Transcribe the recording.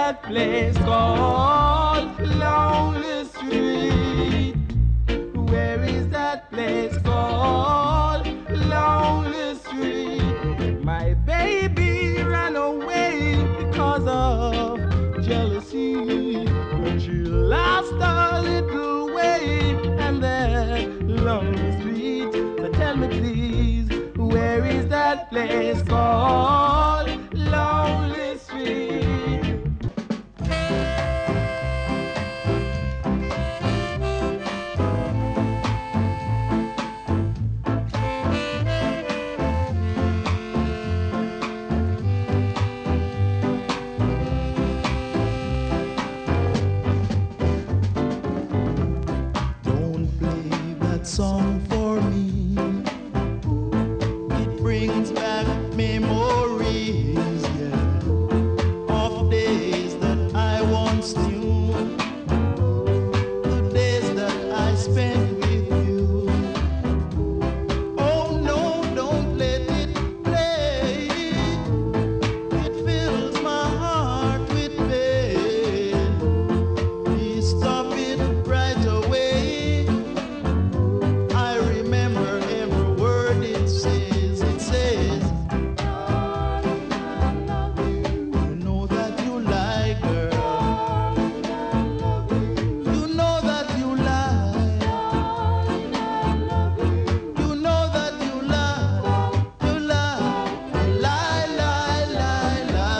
that place called Lonely Street? Where is that place called Lonely Street? My baby ran away because of jealousy, but she lost her little way and that lonely street. So tell me please, where is that place called Lonely Street? Don't play that song